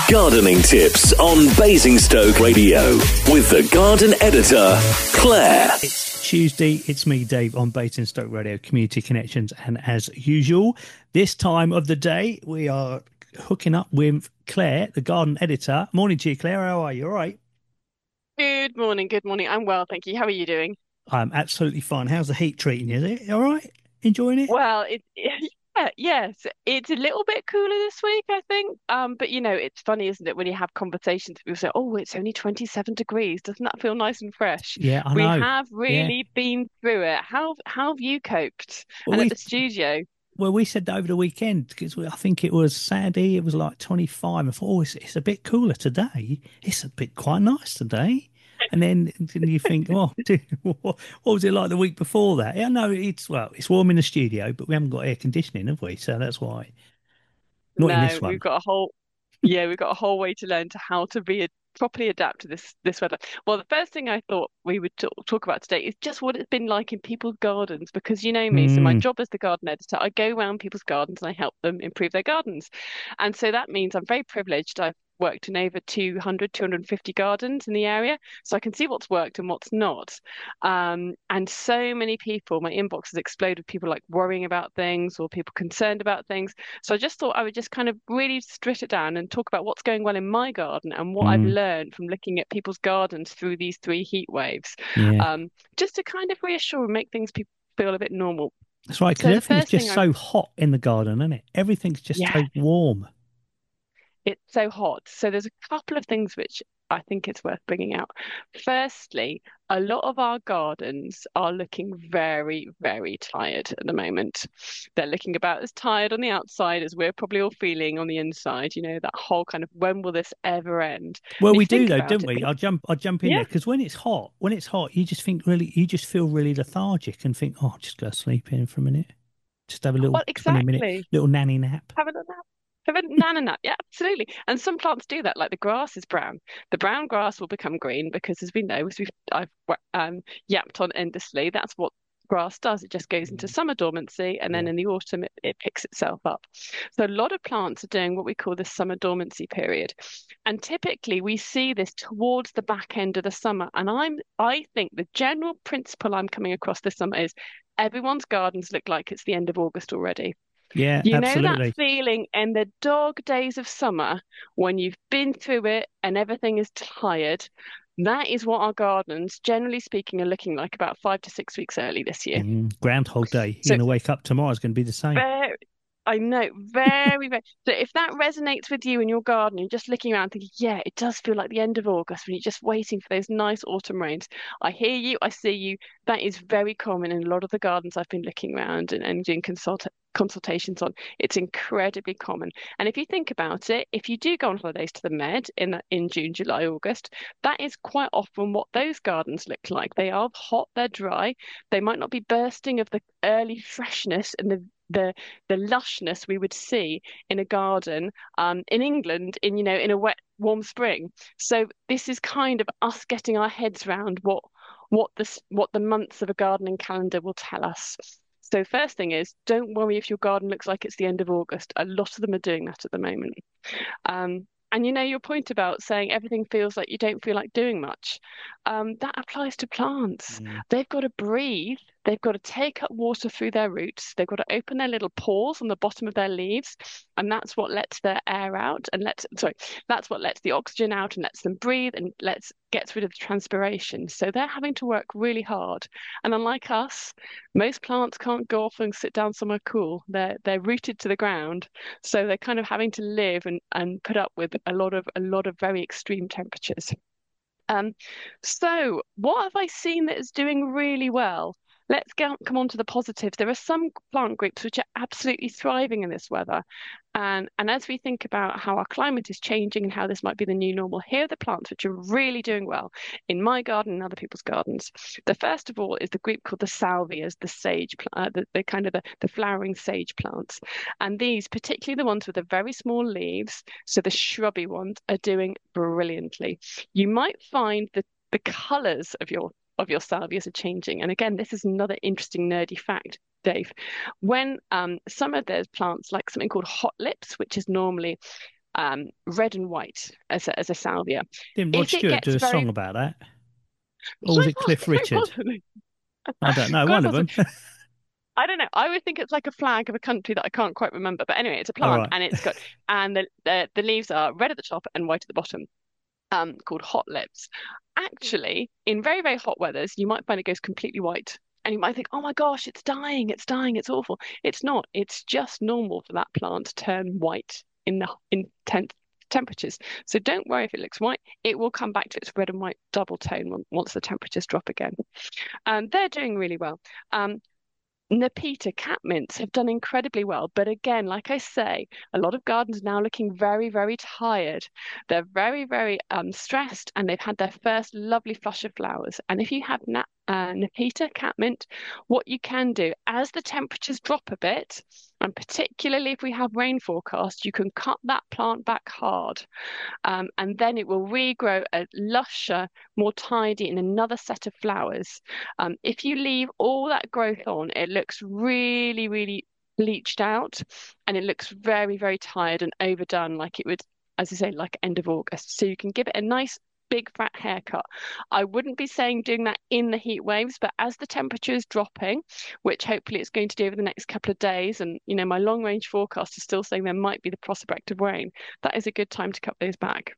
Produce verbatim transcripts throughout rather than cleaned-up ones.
Gardening tips on Basingstoke Radio with the garden editor, Claire. It's Tuesday. It's me, Dave, on Basingstoke Radio Community Connections. And as usual, this time of the day, we are hooking up with Claire, the garden editor. Morning to you, Claire. How are you? All right? Good morning. Good morning. I'm well, thank you. How are you doing? I'm absolutely fine. How's the heat treating you? Is it all right? Enjoying it? Well, it, yeah, yes, it's a little bit cooler this week, I think. Um, but you know, it's funny, isn't it, when you have conversations, people say, "Oh, it's only twenty-seven degrees. Doesn't that feel nice and fresh?" Yeah, I We know. have Yeah. really been through it. How how have you coped? Well, And we at the studio? well, we said that over the weekend because I think it was Saturday. It was like twenty-five. I thought, oh, it's, it's a bit cooler today. It's a bit quite nice today. And then, then you think, oh, dude, what, what was it like the week before that? Yeah, no, it's well, it's warm in the studio, but we haven't got air conditioning, have we? So that's why. Not in this No, one. we've got a whole yeah, we've got a whole way to learn to how to be a, properly adapt to this this weather. Well, the first thing I thought we would talk, talk about today is just what it's been like in people's gardens, because you know me, so my Mm, job as the garden editor, I go around people's gardens and I help them improve their gardens. And so that means I'm very privileged. I've worked in over two hundred, two hundred fifty gardens in the area, so I can see what's worked and what's not. Um, and so many people, my inbox has exploded with people like worrying about things or people concerned about things. So I just thought I would just kind of really strip it down and talk about what's going well in my garden and what I've mm, learned from looking at people's gardens through these three heat waves, yeah. um, just to kind of reassure and make things pe feel a bit normal. That's right, because So the everything's first just thing I, so hot in the garden, isn't it? Everything's just yeah, so warm. it's so hot. So there's a couple of things which I think it's worth bringing out. Firstly, a lot of our gardens are looking very, very tired at the moment. They're looking about as tired on the outside as we're probably all feeling on the inside. You know, that whole kind of when will this ever end? Well, And if we you do think though, about don't it, we? the, I'll jump. I'll jump in yeah, there because when it's hot, when it's hot, you just think really, you just feel really lethargic and think, oh, just go sleep in for a minute, just have a little well, twenty minute exactly. little nanny nap. Have a nap. Have a nana nap. Yeah, absolutely. And some plants do that. Like the grass is brown. The brown grass will become green because, as we know, as we've I've um, yapped on endlessly, that's what grass does. It just goes into Mm, summer dormancy, and then yeah. in the autumn it, it picks itself up. So a lot of plants are doing what we call the summer dormancy period, and typically we see this towards the back end of the summer. And I'm I think the general principle I'm coming across this summer is everyone's gardens look like it's the end of August already. Yeah, You know that absolutely. feeling in the dog days of summer when you've been through it and everything is tired? That is what our gardens, generally speaking, are looking like about five to six weeks early this year. Mm, Groundhog Day. You're So going to wake up tomorrow. It's going to be the same. very, I know, very, very. So if that resonates with you in your garden, you're just looking around thinking, yeah, it does feel like the end of August when you're just waiting for those nice autumn rains. I hear you, I see you. That is very common in a lot of the gardens I've been looking around and, and doing consult consultations on. It's incredibly common. And if you think about it, if you do go on holidays to the Med in in June, July, August, that is quite often what those gardens look like. They are hot, they're dry. They might not be bursting of the early freshness and the the the lushness we would see in a garden um, in England in you know in a wet warm spring. So this is kind of us getting our heads around what what this what the months of a gardening calendar will tell us. So first thing is, don't worry if your garden looks like it's the end of August. A lot of them are doing that at the moment. Um, and you know, your point about saying everything feels like you don't feel like doing much, um, that applies to plants. Mm, They've got to breathe. They've got to take up water through their roots. They've got to open their little pores on the bottom of their leaves, and that's what lets their air out and lets, sorry, that's what lets the oxygen out and lets them breathe and lets gets rid of the transpiration. So they're having to work really hard. And unlike us, most plants can't go off and sit down somewhere cool. They're they're rooted to the ground. So they're kind of having to live and, and put up with a lot of a lot of very extreme temperatures. Um, so what have I seen that is doing really well? Let's get, come on to the positives. There are some plant groups which are absolutely thriving in this weather. And, and as we think about how our climate is changing and how this might be the new normal, here are the plants which are really doing well in my garden and other people's gardens. The first of all is the group called the salvias, the sage, uh, the, the kind of the, the flowering sage plants. And these, particularly the ones with the very small leaves, so the shrubby ones, are doing brilliantly. You might find that the colours of your of your salvias are changing. And again, this is another interesting nerdy fact, Dave. When um, some of those plants, like something called hot lips, which is normally um, red and white as a, as a salvia. Didn't Rod If it Stewart do gets a very, song about that? Or was it Cliff sorry, Richard? possibly, I don't know. quite One of possibly. them. I don't know. I would think it's like a flag of a country that I can't quite remember. But anyway, it's a All plant, right. and it's got and the the, the leaves are red at the top and white at the bottom. Um, called hot lips. Actually, in very, very hot weathers, you might find it goes completely white. And you might think, oh my gosh, it's dying, it's dying, it's awful. It's not. It's just normal for that plant to turn white in the intense temperatures. So don't worry if it looks white. It will come back to its red and white double tone once the temperatures drop again. And they're doing really well. Um, Nepeta cat mints have done incredibly well. But again, like I say, a lot of gardens are now looking very, very tired. They're very, very um, stressed and they've had their first lovely flush of flowers. And if you have na uh, Nepeta cat mint, what you can do as the temperatures drop a bit, and particularly if we have rain forecast, you can cut that plant back hard. Um, and then it will regrow a lusher, more tidy in another set of flowers. Um, if you leave all that growth on, it looks really, really bleached out and it looks very, very tired and overdone, like it would, as I say, like end of August. So you can give it a nice big fat haircut. I wouldn't be saying doing that in the heat waves, but as the temperature is dropping, which hopefully it's going to do over the next couple of days, and you know, my long range forecast is still saying there might be the prospect of rain, that is a good time to cut those back.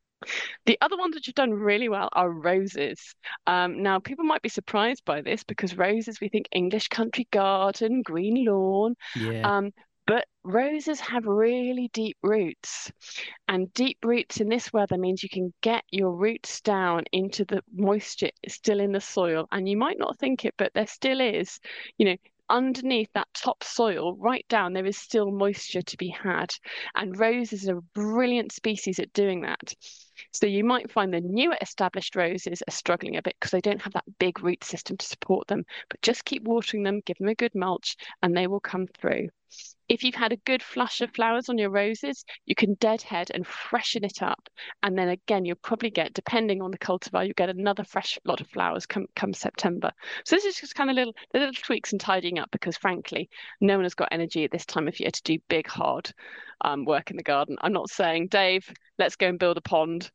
The other ones which have done really well are roses. Um, now, people might be surprised by this because roses, we think English country garden, green lawn. Yeah. Um, but roses have really deep roots. And deep roots in this weather means you can get your roots down into the moisture still in the soil. And you might not think it, but there still is. You know, underneath that top soil, right down, there is still moisture to be had. And roses are a brilliant species at doing that. So you might find the newer established roses are struggling a bit because they don't have that big root system to support them. But just keep watering them, give them a good mulch, and they will come through. If you've had a good flush of flowers on your roses, you can deadhead and freshen it up. And then again, you'll probably get, depending on the cultivar, you get another fresh lot of flowers come, come September. So this is just kind of little, the little tweaks and tidying up because frankly, no one has got energy at this time of year to do big, hard um, work in the garden. I'm not saying, Dave, let's go and build a pond.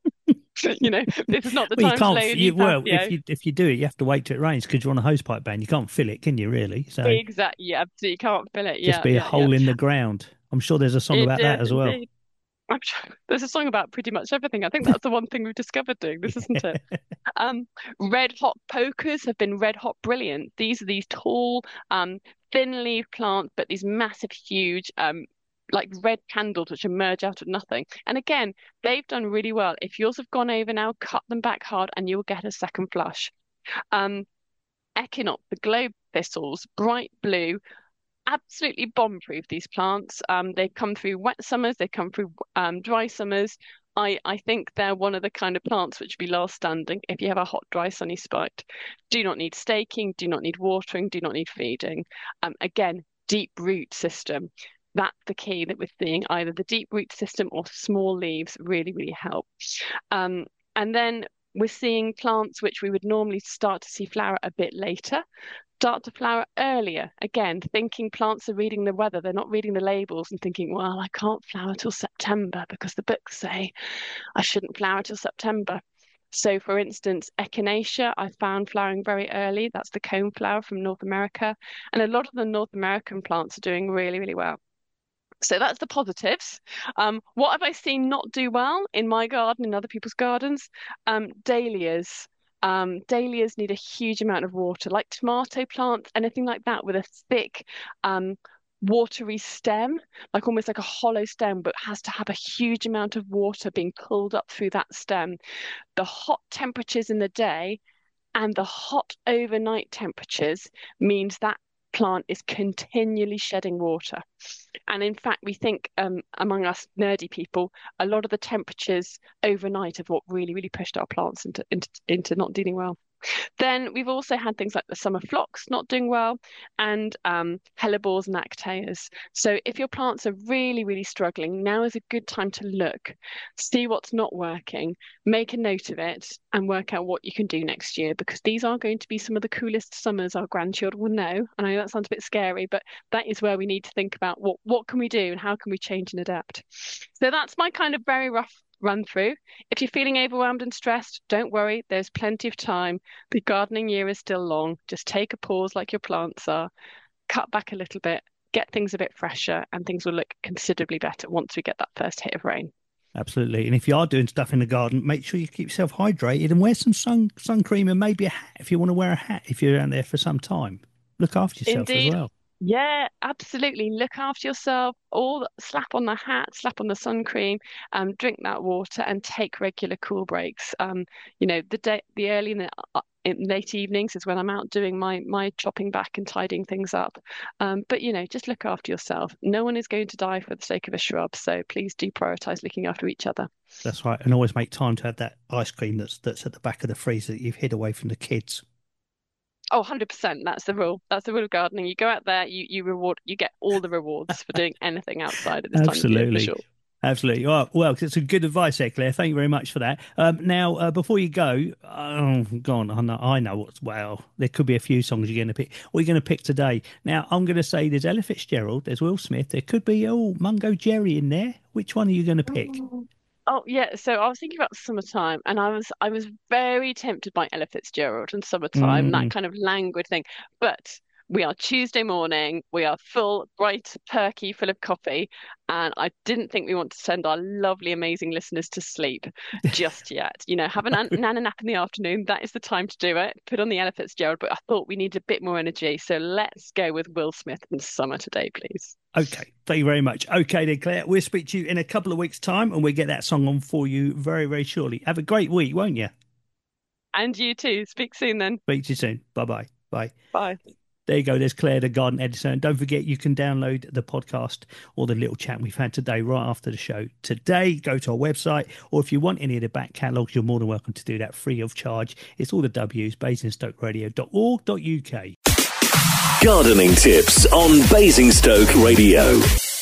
You know, this is not the Well, you time to can't. lay a You, new well, patio. if you if you do it, you have to wait till it rains because you're on a hosepipe ban. You can't fill it, can you? Really? So Exactly. Yeah, absolutely. You can't fill it. just Yeah, be a yeah, yeah. hole in the ground. I'm sure there's a song It about that does as well. indeed. I'm sure there's a song about pretty much everything. I think that's the one thing we've discovered doing this, isn't it? Um, red hot pokers have been red hot brilliant. These are these tall, um, thin leaf plants, but these massive, huge, um, like red candles which emerge out of nothing. And again, they've done really well. If yours have gone over now, cut them back hard and you'll get a second flush. Um, Echinop, the globe thistles, bright blue, absolutely bomb-proof, these plants. Um, they've come through wet summers, they've come through um, dry summers. I, I think they're one of the kind of plants which will be last standing if you have a hot, dry, sunny spot. Do not need staking, do not need watering, do not need feeding. Um, again, deep root system. That's the key that we're seeing. Either the deep root system or small leaves really, really help. Um, and then we're seeing plants which we would normally start to see flower a bit later start to flower earlier. Again, thinking plants are reading the weather, they're not reading the labels and thinking, well, I can't flower till September because the books say I shouldn't flower till September. So, for instance, Echinacea, I found flowering very early. That's the cone flower from North America. And a lot of the North American plants are doing really, really well. So that's the positives. Um, what have I seen not do well in my garden, in other people's gardens? Um, dahlias. Um, dahlias need a huge amount of water, like tomato plants, anything like that with a thick, um, watery stem, like almost like a hollow stem, but has to have a huge amount of water being pulled up through that stem. The hot temperatures in the day and the hot overnight temperatures means that plant is continually shedding water. And in fact, we think um, among us nerdy people, a lot of the temperatures overnight have what really, really pushed our plants into, into, into not doing well. Then we've also had things like the summer phlox not doing well, and um, hellebores and actaeas. So if your plants are really, really struggling, now is a good time to look, see what's not working, make a note of it, and work out what you can do next year, because these are going to be some of the coolest summers our grandchildren will know. I know that sounds a bit scary, but that is where we need to think about what, what can we do and how can we change and adapt. So that's my kind of very rough run through. If you're feeling overwhelmed and stressed, don't worry, there's plenty of time. The gardening year is still long. Just take a pause like your plants are, cut back a little bit, get things a bit fresher, and things will look considerably better once we get that first hit of rain. Absolutely. And if you are doing stuff in the garden, make sure you keep yourself hydrated and wear some sun sun cream and maybe a hat if you want to wear a hat if you're out there for some time. Look after yourself Indeed. as well. Yeah, absolutely. Look after yourself. All slap on the hat, slap on the sun cream, um, drink that water, and take regular cool breaks. Um, you know, the day, the early and the uh, in late evenings is when I'm out doing my my chopping back and tidying things up. Um, but you know, just look after yourself. No one is going to die for the sake of a shrub, so please do prioritize looking after each other. That's right, and always make time to have that ice cream that's that's at the back of the freezer that you've hid away from the kids. Oh, one hundred percent. That's the rule. That's the rule of gardening. You go out there, you you reward, you get all the rewards for doing anything outside at this Absolutely. time of year, for sure. Absolutely. Oh, well, it's a good advice there, Claire. Thank you very much for that. Um, now, uh, before you go, oh, go on. I know, I know what's, well, there could be a few songs you're going to pick. What are you going to pick today? Now, I'm going to say there's Ella Fitzgerald, there's Will Smith, there could be, oh, Mungo Jerry in there. Which one are you going to pick? Oh. Oh yeah, so I was thinking about summertime, and I was I was very tempted by Ella Fitzgerald and summertime, Mm. that kind of languid thing. But we are Tuesday morning, we are full, bright, perky, full of coffee, and I didn't think we want to send our lovely, amazing listeners to sleep just yet. You know, have a nan nana nap in the afternoon. That is the time to do it. Put on the Ella Fitzgerald, but I thought we needed a bit more energy, so let's go with Will Smith and Summer today, please. Okay, thank you very much. Okay then, Claire, we'll speak to you in a couple of weeks' time and we'll get that song on for you very, very shortly. Have a great week, won't you? And you too. Speak soon then. Speak to you soon. Bye-bye. Bye. Bye. There you go. There's Claire, the garden editor. And don't forget, you can download the podcast or the little chat we've had today right after the show. Today, go to our website, or if you want any of the back catalogues, you're more than welcome to do that free of charge. It's all the W's, basingstoke radio dot org dot U K. Gardening tips on Basingstoke Radio.